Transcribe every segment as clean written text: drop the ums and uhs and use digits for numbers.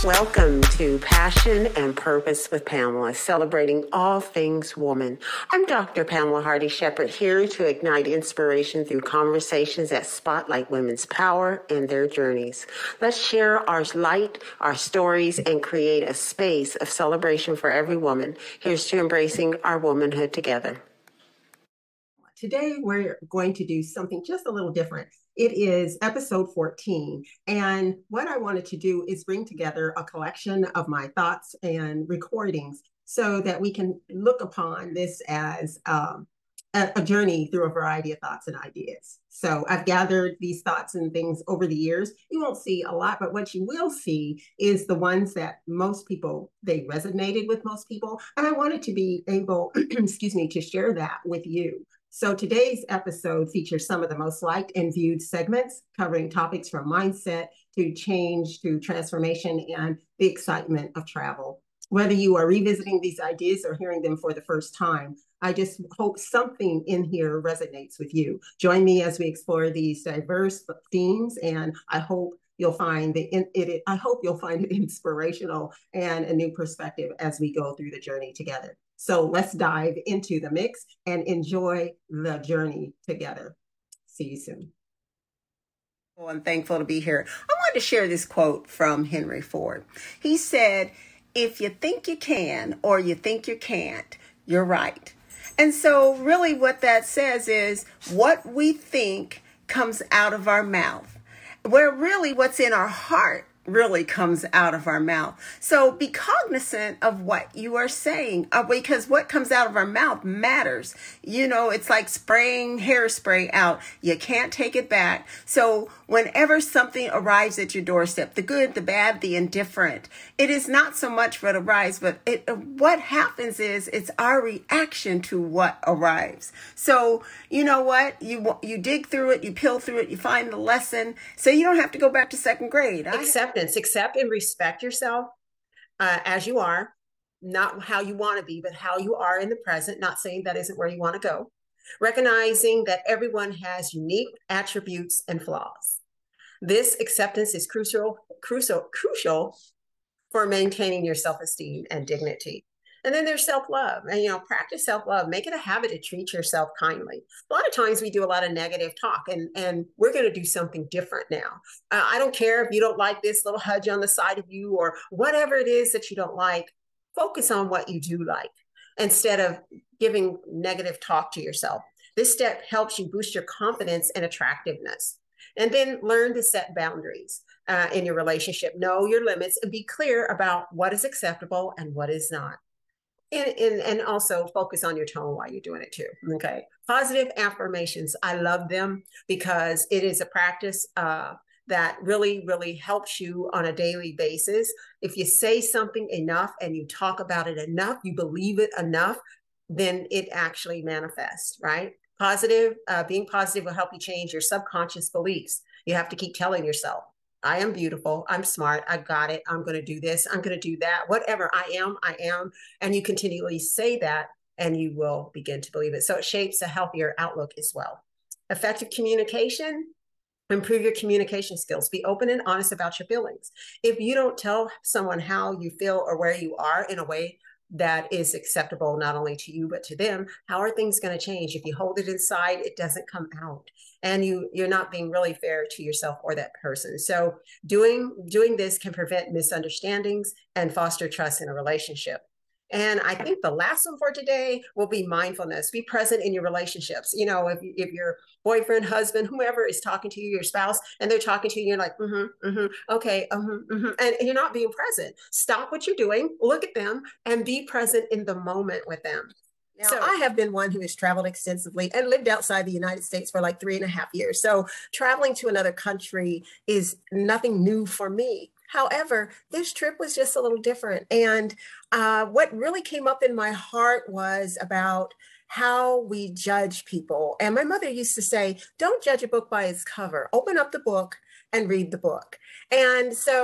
Welcome to Passion and Purpose with Pamela, celebrating all things woman. I'm Dr. Pamela Hardy Shepherd, here to ignite inspiration through conversations that spotlight women's power and their journeys. Let's share our light, our stories, and create a space of celebration for every woman. Here's to embracing our womanhood together. Today, we're going to do something just a little different. It is episode 14. And what I wanted to do is bring together a collection of my thoughts and recordings so that we can look upon this as a journey through a variety of thoughts and ideas. So I've gathered these thoughts and things over the years. You won't see a lot, but what you will see is the ones that most people, they resonated with most people. And I wanted to be able, to share that with you. So today's episode features some of the most liked and viewed segments covering topics from mindset to change to transformation and the excitement of travel. Whether you are revisiting these ideas or hearing them for the first time, I just hope something in here resonates with you. Join me as we explore these diverse themes, and I hope you'll find it inspirational and a new perspective as we go through the journey together. So let's dive into the mix and enjoy the journey together. See you soon. Well, I'm thankful to be here. I wanted to share this quote from Henry Ford. He said, "If you think you can or you think you can't, you're right." And so really what that says is what we think comes out of our mouth, where really what's in our heart really comes out of our mouth. So be cognizant of what you are saying, because what comes out of our mouth matters. You know, it's like spraying hairspray out. You can't take it back. So whenever something arrives at your doorstep, the good, the bad, the indifferent, it is not so much what arrives, but what happens is it's our reaction to what arrives. So you know what? You dig through it, you peel through it, you find the lesson, so you don't have to go back to second grade. Accept and respect yourself as you are, not how you want to be, but how you are in the present, not saying that isn't where you want to go. Recognizing that everyone has unique attributes and flaws. This acceptance is crucial for maintaining your self-esteem and dignity. And then there's self-love, and practice self-love. Make it a habit to treat yourself kindly. A lot of times we do a lot of negative talk, and we're going to do something different now. I don't care if you don't like this little hudge on the side of you or whatever it is that you don't like. Focus on what you do like instead of giving negative talk to yourself. This step helps you boost your confidence and attractiveness. And then learn to set boundaries in your relationship. Know your limits and be clear about what is acceptable and what is not. And also focus on your tone while you're doing it too. Okay. Positive affirmations. I love them because it is a practice that really, really helps you on a daily basis. If you say something enough and you talk about it enough, you believe it enough, then it actually manifests, right? Being positive will help you change your subconscious beliefs. You have to keep telling yourself, I am beautiful. I'm smart. I got it. I'm going to do this. I'm going to do that. Whatever I am, I am. And you continually say that and you will begin to believe it. So it shapes a healthier outlook as well. Effective communication. Improve your communication skills. Be open and honest about your feelings. If you don't tell someone how you feel or where you are in a way that is acceptable not only to you but to them, how are things going to change? If you hold it inside, it doesn't come out, and you're not being really fair to yourself or that person. So doing this can prevent misunderstandings and foster trust in a relationship. And I think the last one for today will be mindfulness. Be present in your relationships. If your boyfriend, husband, whoever is talking to you, your spouse, and they're talking to you, and you're like, okay, and you're not being present. Stop what you're doing, look at them, and be present in the moment with them. Now, I have been one who has traveled extensively and lived outside the United States for like 3.5 years. So traveling to another country is nothing new for me. However, this trip was just a little different. And what really came up in my heart was about how we judge people. And my mother used to say, don't judge a book by its cover. Open up the book and read the book. And so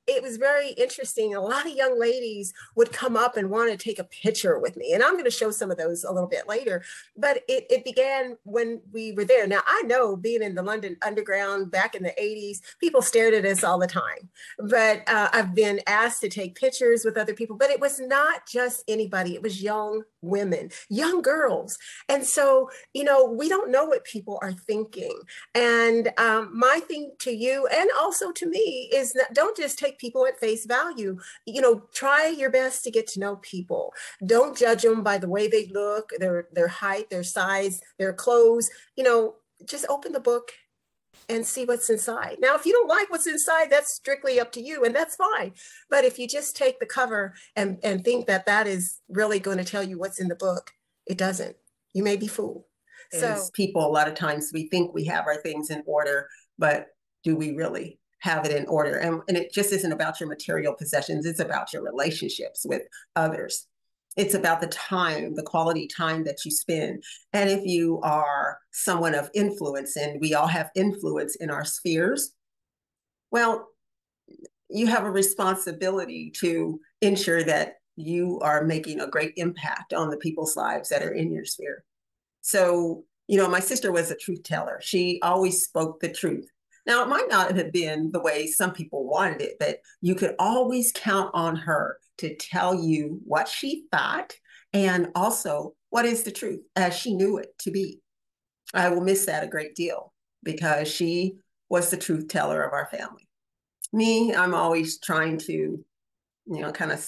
it was very interesting. A lot of young ladies would come up and want to take a picture with me. And I'm going to show some of those a little bit later. But it began when we were there. Now, I know being in the London Underground back in the 80s, people stared at us all the time. But I've been asked to take pictures with other people. But it was not just anybody, it was young women, young girls. And so, we don't know what people are thinking. And my thing to you and also to me is that don't just take people at face value. Try your best to get to know people. Don't judge them by the way they look, their height, their size, their clothes. Just open the book and see what's inside. Now, if you don't like what's inside, that's strictly up to you, and that's fine. But if you just take the cover and think that is really going to tell you what's in the book, it doesn't. You may be fooled. As people, a lot of times we think we have our things in order, but do we really have it in order? And it just isn't about your material possessions. It's about your relationships with others. It's about the time, the quality time that you spend. And if you are someone of influence, and we all have influence in our spheres, well, you have a responsibility to ensure that you are making a great impact on the people's lives that are in your sphere. So, my sister was a truth teller. She always spoke the truth. Now, it might not have been the way some people wanted it, but you could always count on her to tell you what she thought and also what is the truth as she knew it to be. I will miss that a great deal because she was the truth teller of our family. Me, I'm always trying to, kind of,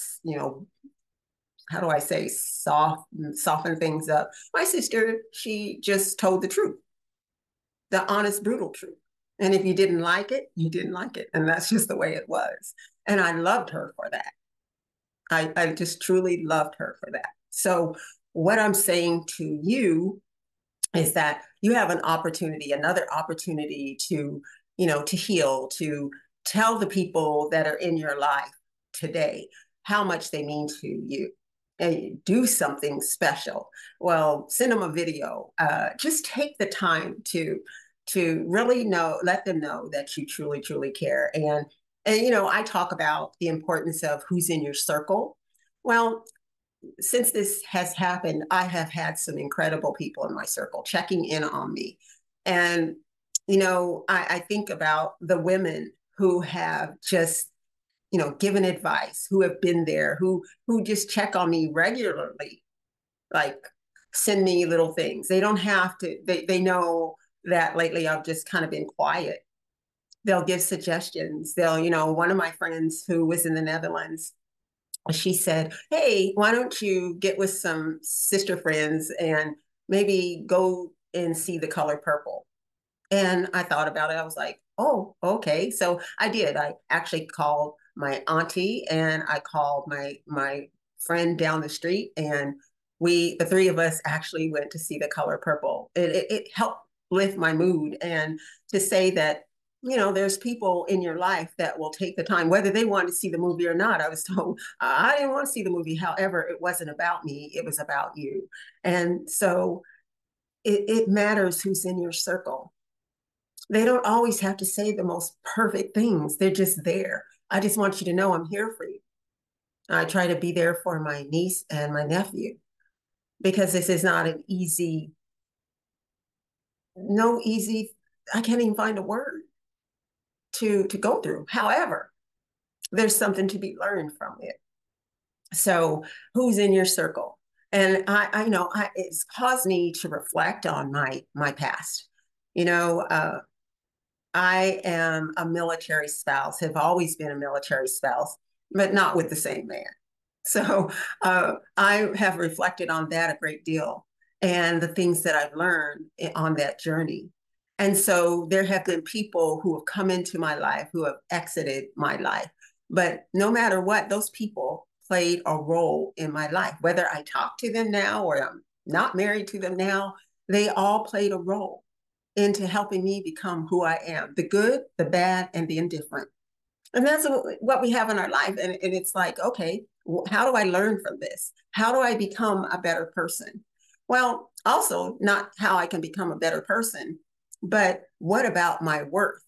how do I say, soften things up. My sister, she just told the truth, the honest, brutal truth. And if you didn't like it, you didn't like it. And that's just the way it was. And I loved her for that. I just truly loved her for that. So what I'm saying to you is that you have another opportunity to, to heal, to tell the people that are in your life today how much they mean to you. And do something special. Well, send them a video. Just take the time to really let them know that you truly, truly care. And I talk about the importance of who's in your circle. Well, since this has happened, I have had some incredible people in my circle checking in on me. And, I think about the women who have just given advice, who have been there, who just check on me regularly, like send me little things. They don't have to, they know that lately I've just kind of been quiet. They'll give suggestions. One of my friends who was in the Netherlands, she said, hey, why don't you get with some sister friends and maybe go and see The Color Purple? And I thought about it. I was like, oh, okay. So I did. I actually called my auntie and I called my friend down the street, and the three of us actually went to see The Color Purple. It helped lift my mood, and to say that there's people in your life that will take the time, whether they want to see the movie or not. I was told I didn't want to see the movie. However, it wasn't about me. It was about you. And so it matters who's in your circle. They don't always have to say the most perfect things. They're just there. I just want you to know I'm here for you. I try to be there for my niece and my nephew because this is not an easy, I can't even find a word to go through. However, there's something to be learned from it. So who's in your circle? And it's caused me to reflect on my past. I am a military spouse, have always been a military spouse, but not with the same man. So I have reflected on that a great deal and the things that I've learned on that journey. And so there have been people who have come into my life, who have exited my life. But no matter what, those people played a role in my life. Whether I talk to them now or I'm not married to them now, they all played a role into helping me become who I am, the good, the bad, and the indifferent. And that's what we have in our life. And it's like, okay, how do I learn from this? How do I become a better person? Well, also not how I can become a better person, but what about my worth?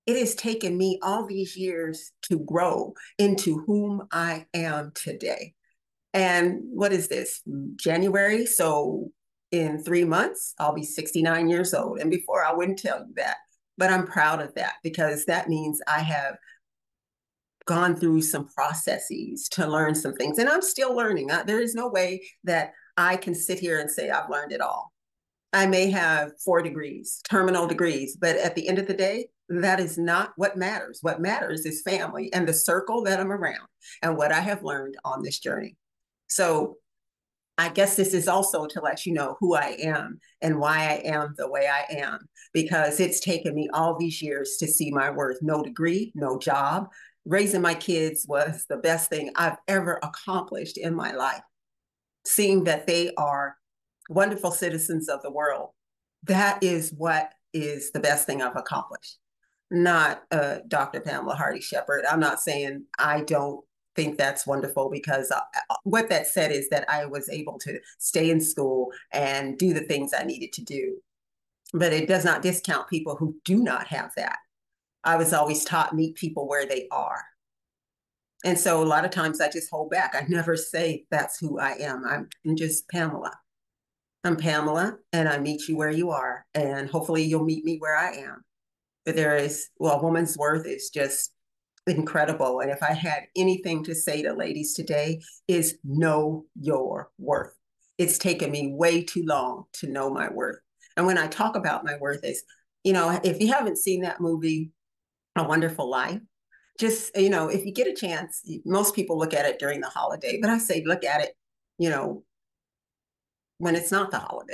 it has taken me all these years to grow into whom I am today. And what is this? January. So in 3 months, I'll be 69 years old. And before, I wouldn't tell you that. But I'm proud of that because that means I have gone through some processes to learn some things. And I'm still learning. There is no way that I can sit here and say I've learned it all. I may have 4 degrees, terminal degrees, but at the end of the day, that is not what matters. What matters is family and the circle that I'm around and what I have learned on this journey. So I guess this is also to let you know who I am and why I am the way I am, because it's taken me all these years to see my worth. No degree, no job. Raising my kids was the best thing I've ever accomplished in my life. Seeing that they are wonderful citizens of the world, that is what is the best thing I've accomplished. Not Dr. Pamela Hardy Shepherd. I'm not saying I don't think that's wonderful because what that said is that I was able to stay in school and do the things I needed to do. But it does not discount people who do not have that. I was always taught meet people where they are. And so a lot of times I just hold back. I never say that's who I am. I'm just Pamela. I'm Pamela, and I meet you where you are, and hopefully you'll meet me where I am. But well, a woman's worth is just incredible. And if I had anything to say to ladies today, is know your worth. It's taken me way too long to know my worth. And when I talk about my worth is, if you haven't seen that movie, A Wonderful Life, just, if you get a chance, most people look at it during the holiday, but I say, look at it, you know, when it's not the holiday.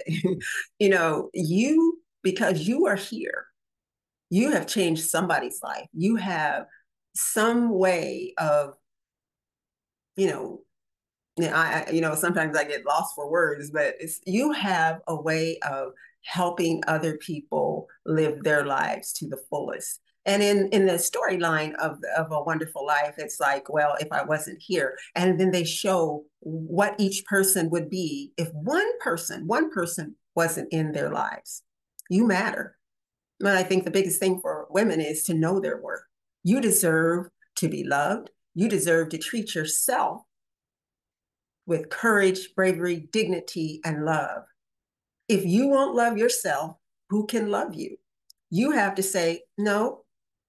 Because you are here, you have changed somebody's life. You have some way of, you know, sometimes I get lost for words, but you have a way of helping other people live their lives to the fullest. And in the storyline of A Wonderful Life, it's like, well, if I wasn't here, and then they show what each person would be if one person wasn't in their lives. You matter. But I think the biggest thing for women is to know their worth. You deserve to be loved. You deserve to treat yourself with courage, bravery, dignity, and love. If you won't love yourself, who can love you? You have to say, no,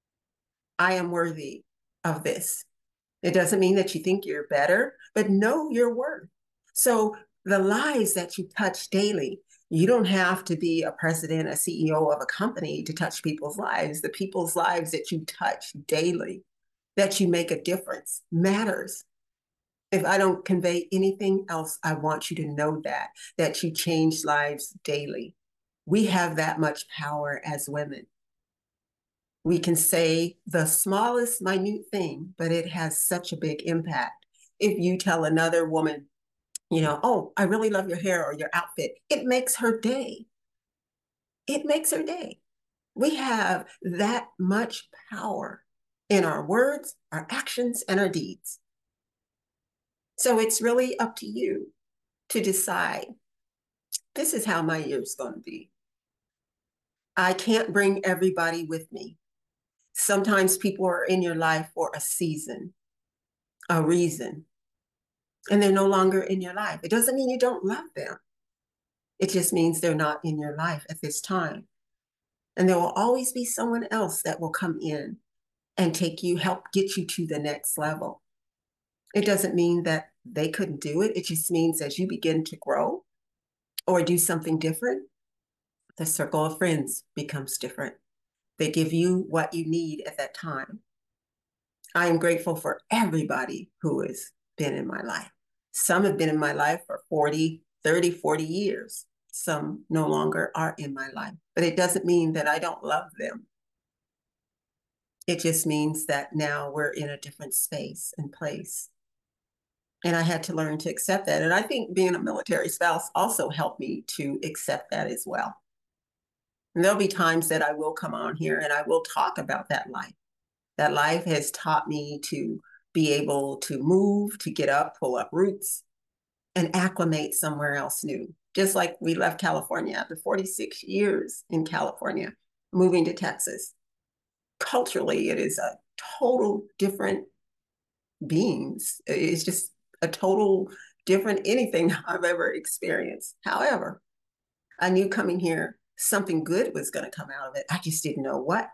I am worthy of this. It doesn't mean that you think you're better, but know your worth. So the lives that you touch daily, you don't have to be a president, a CEO of a company to touch people's lives. The people's lives that you touch daily, that you make a difference, matters. If I don't convey anything else, I want you to know that you change lives daily. We have that much power as women. We can say the smallest, minute thing, but it has such a big impact. If you tell another woman, oh, I really love your hair or your outfit, it makes her day. It makes her day. We have that much power in our words, our actions, and our deeds. So it's really up to you to decide, this is how my year's going to be. I can't bring everybody with me. Sometimes people are in your life for a season, a reason, and they're no longer in your life. It doesn't mean you don't love them. It just means they're not in your life at this time. And there will always be someone else that will come in and help get you to the next level. It doesn't mean that they couldn't do it. It just means as you begin to grow or do something different, the circle of friends becomes different. They give you what you need at that time. I am grateful for everybody who has been in my life. Some have been in my life for 40, 30, 40 years. Some no longer are in my life, but it doesn't mean that I don't love them. It just means that now we're in a different space and place. And I had to learn to accept that. And I think being a military spouse also helped me to accept that as well. And there'll be times that I will come on here and I will talk about that life. That life has taught me to be able to move, to get up, pull up roots, and acclimate somewhere else new. Just like we left California after 46 years in California, moving to Texas. culturally, it is a total different beings. It's just a total different anything I've ever experienced. However, I knew coming here, something good was going to come out of it. I just didn't know what.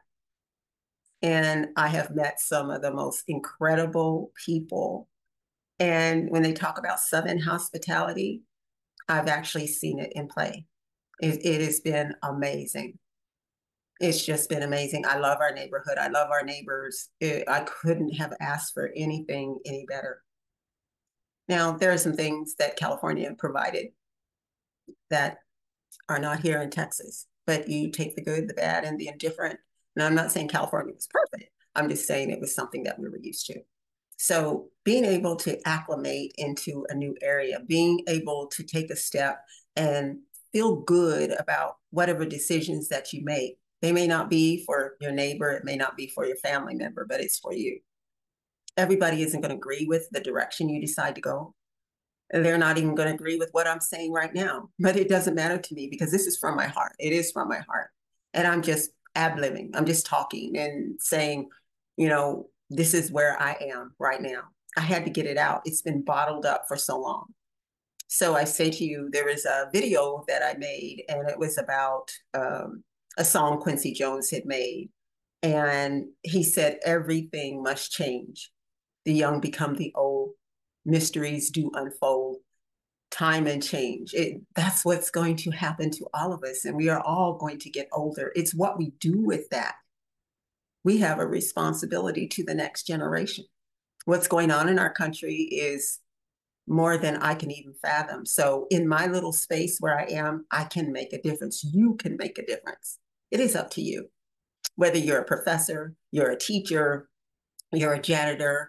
And I have met some of the most incredible people. And when they talk about Southern hospitality, I've actually seen it in play. It has been amazing. It's just been amazing. I love our neighborhood. I love our neighbors. I couldn't have asked for anything any better. Now, there are some things that California provided that are not here in Texas, but you take the good, the bad, and the indifferent. Now, I'm not saying California was perfect. I'm just saying it was something that we were used to. So being able to acclimate into a new area, being able to take a step and feel good about whatever decisions that you make. They may not be for your neighbor, it may not be for your family member, but it's for you. Everybody isn't going to agree with the direction you decide to go. They're not even going to agree with what I'm saying right now, but it doesn't matter to me because this is from my heart. It is from my heart. And I'm just ad-libbing. I'm just talking and saying, this is where I am right now. I had to get it out. It's been bottled up for so long. So I say to you, there was a video that I made, and it was about a song Quincy Jones had made. And he said, everything must change. The young become the old. Mysteries do unfold. Time and change. That's what's going to happen to all of us. And we are all going to get older. It's what we do with that. We have a responsibility to the next generation. What's going on in our country is more than I can even fathom. So in my little space where I am, I can make a difference. You can make a difference. It is up to you. Whether you're a professor, you're a teacher, you're a janitor,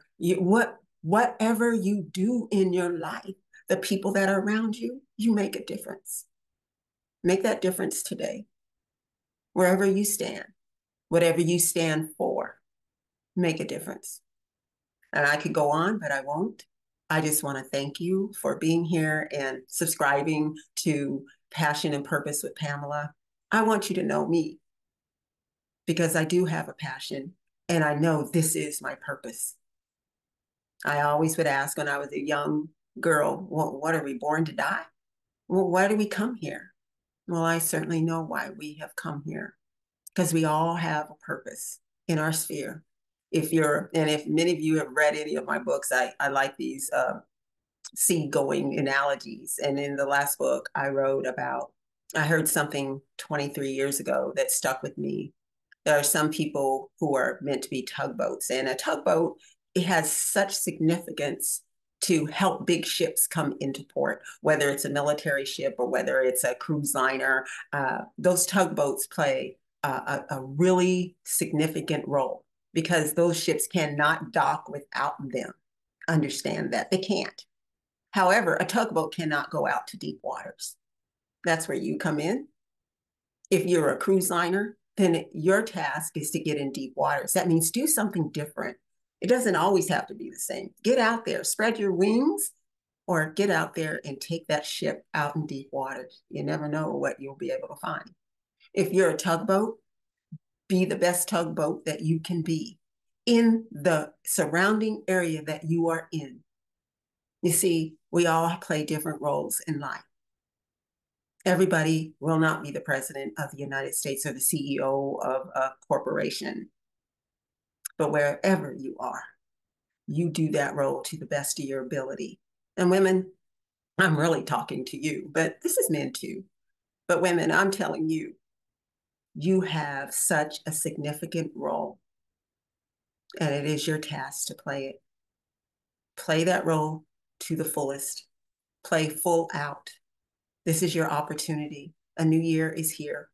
whatever you do in your life, the people that are around you, you make a difference. Make that difference today. Wherever you stand, whatever you stand for, make a difference. And I could go on, but I won't. I just want to thank you for being here and subscribing to Passion and Purpose with Pamela. I want you to know me because I do have a passion and I know this is my purpose. I always would ask when I was a young girl, well, what are we born to die? Well, why do we come here? Well, I certainly know why we have come here because we all have a purpose in our sphere. If many of you have read any of my books, I like these seagoing analogies. And in the last book I wrote about, I heard something 23 years ago that stuck with me. There are some people who are meant to be tugboats, and a tugboat, it has such significance to help big ships come into port, whether it's a military ship or whether it's a cruise liner. Those tugboats play a really significant role because those ships cannot dock without them. Understand that they can't. However, a tugboat cannot go out to deep waters. That's where you come in. If you're a cruise liner, then your task is to get in deep waters. That means do something different. It doesn't always have to be the same. Get out there, spread your wings, or get out there and take that ship out in deep waters. You never know what you'll be able to find. If you're a tugboat, be the best tugboat that you can be in the surrounding area that you are in. You see, we all play different roles in life. Everybody will not be the president of the United States or the CEO of a corporation. But wherever you are, you do that role to the best of your ability. And women, I'm really talking to you, but this is men too. But women, I'm telling you, you have such a significant role, and it is your task to play it. Play that role to the fullest. Play full out. This is your opportunity. A new year is here.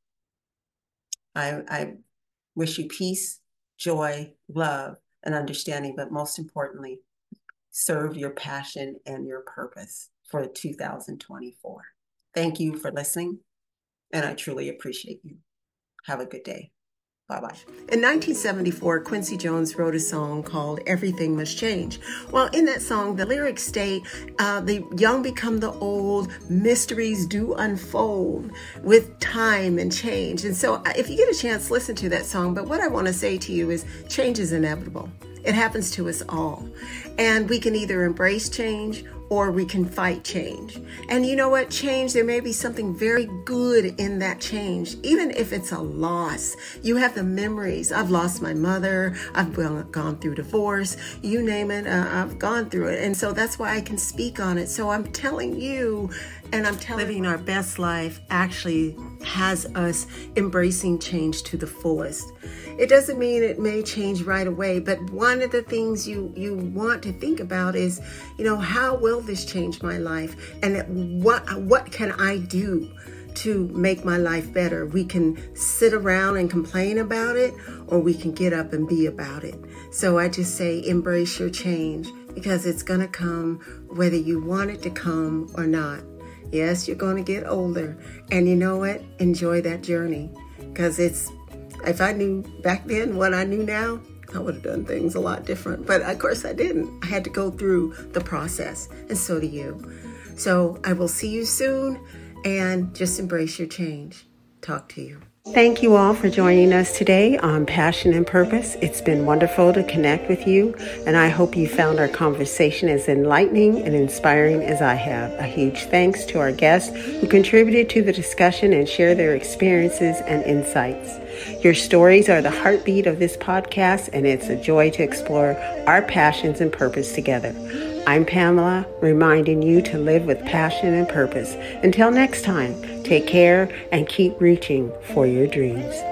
I wish you peace, joy, love, and understanding, but most importantly, serve your passion and your purpose for 2024. Thank you for listening, and I truly appreciate you. Have a good day. Bye-bye. In 1974, Quincy Jones wrote a song called Everything Must Change. Well, in that song, the lyrics state, the young become the old, mysteries do unfold with time and change. And so if you get a chance, listen to that song. But what I want to say to you is change is inevitable. It happens to us all. And we can either embrace change or we can fight change. And you know what? Change, there may be something very good in that change, even if it's a loss. You have the memories. I've lost my mother. I've gone through divorce. You name it, I've gone through it. And so that's why I can speak on it. So I'm telling you, and I'm telling living our best life actually has us embracing change to the fullest. It doesn't mean it may change right away, but one of the things you want to think about is, how will this change my life? And what can I do to make my life better? We can sit around and complain about it, or we can get up and be about it. So I just say embrace your change, because it's going to come whether you want it to come or not. Yes, you're going to get older, and you know what? Enjoy that journey, because if I knew back then what I knew now, I would have done things a lot different. But of course I didn't. I had to go through the process, and so do you. So I will see you soon, and just embrace your change. Talk to you. Thank you all for joining us today on Passion and Purpose. It's been wonderful to connect with you, and I hope you found our conversation as enlightening and inspiring as I have. A huge thanks to our guests who contributed to the discussion and shared their experiences and insights. Your stories are the heartbeat of this podcast, and it's a joy to explore our passions and purpose together. I'm Pamela, reminding you to live with passion and purpose. Until next time, take care and keep reaching for your dreams.